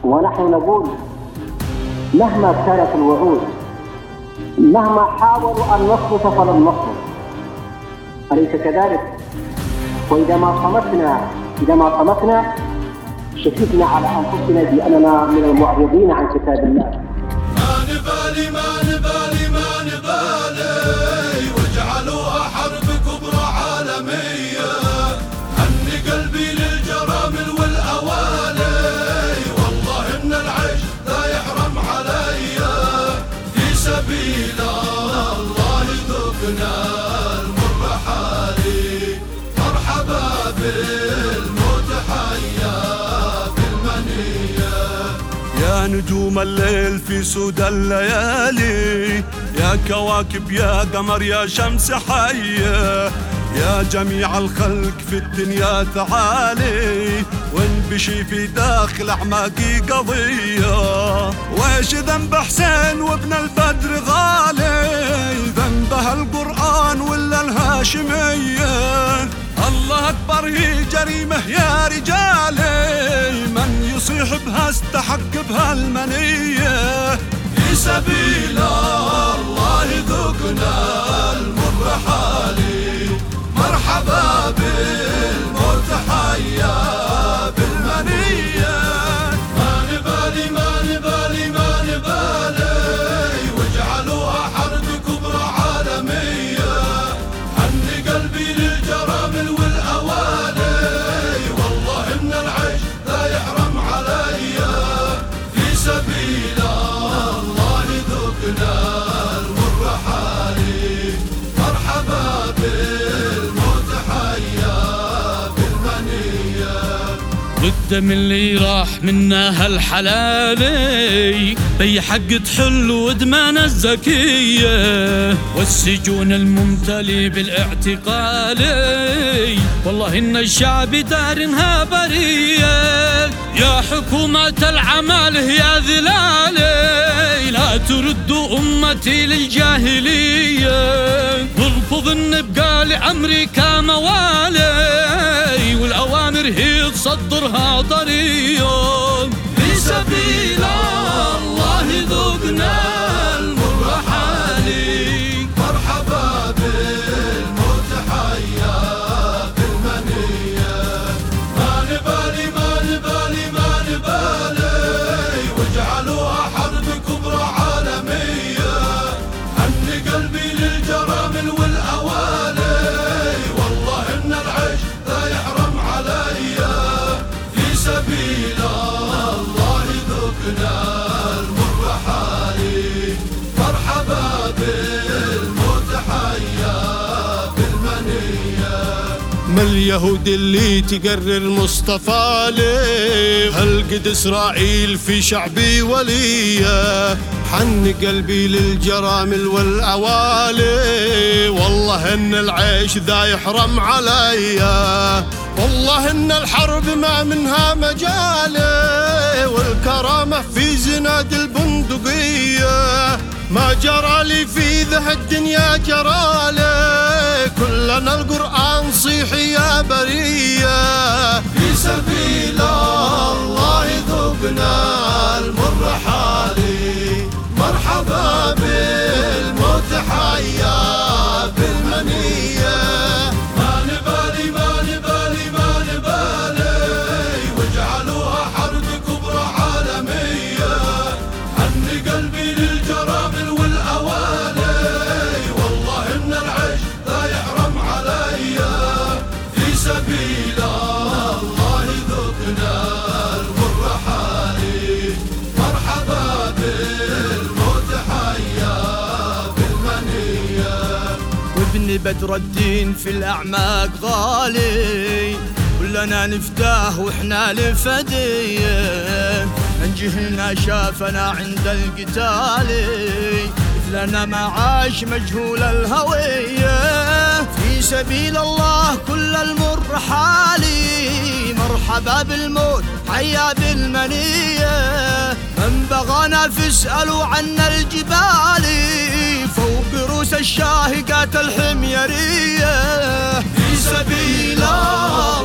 ونحن نقول مهما كانت الوعود، مهما حاولوا أن نصمت فلن نصمت، أليس كذلك؟ وإذا ما صمتنا شككنا على أنفسنا بأننا من المعرضين عن كتاب الله. ما نبالي واجعلوها حرب كبرى عالمية. هني قلبي للجرامل والأوالي، والله إن العيش لا يحرم عليا. في سبيل الله ذقنا المر حالي، مرحبا بالموت حيا بالمنية. يا نجوم الليل في سود الليالي، يا كواكب يا قمر يا شمس حية، يا جميع الخلق في الدنيا تعالي، وانبشي في داخل أعماقي قضية. ويش ذنب حسين وابن البدر غالي، ذنبه القرآن ولا الهاشمية؟ الله أكبر هي جريمة يا رجالي، من يصيح بها استحق بها المنية. في سبيل الله ذقنا المر حالي، مرحبا بالموت حيا بالمنية. ما نبالي واجعلوها حرب كبرى عالمية. هني قلبي للجرامل والأوالي، والله إن العيش لا يحرم عليا. في سبيل الله ذقنا المر حالي، مرحبا بالموت حيا بالمنية. والدم اللي راح منا هالحلالي بي حق تحل ودمان الزكية، والسجون الممتلي بالاعتقالي والله إن الشعب دارنها برية. يا حكومة العماله يا ذلالي، لا تردوا أمتي للجاهلية. وارفض النبقى لأمريكا موالي، والأوامر هي تصدرها طريق. في سبيل الله ذقنا المر حالي، مرحبا بالموت حيا بالمنية. ما نبالي واجعلوها حرب كبرى عالمية. هني قلبي للجرامل والأوالي، والله إن العيش لا يحرم عليا. في سبيل الله ذقنا المر حالي، مرحبا بالموت حيا بالمنية. ما اليهود اللي تقرر مصطفى لي، هل إسرائيل في شعبي ولية. حن قلبي للجرامل والأوالي، والله إن العيش ذا يحرم عليا. والله إن الحرب ما منها مجالي، والكرامة في زناد البندقية. ما جرى لي في ذا الدنيا جرى لي، كلنا القرآن صيحي يا برية. في سبيل الله ذقنا المر حالي، مرحبا بالموت حيا بالمنية. ما نبالي واجعلوها حرب كبرى عالمية. هني قلبي للجرامل والأوالي، والله إن العيش لا يحرم عليا. في سبيل الله ذقنا المر حالي، مرحبا بالموت حيا بالمنية. وابن بدر الدين في الأعماق غالي، كلنا نفتاه واحنا لفدية. من جهلنا شافنا عند القتال، مثلنا ما عاش مجهول الهوية. في سبيل الله كل المر حالي، مرحبا بالموت حيا بالمنية. من بغانا فاسألوا عنا الجبال، فوق رؤوس الشاهقات الحميرية. في سبيل الله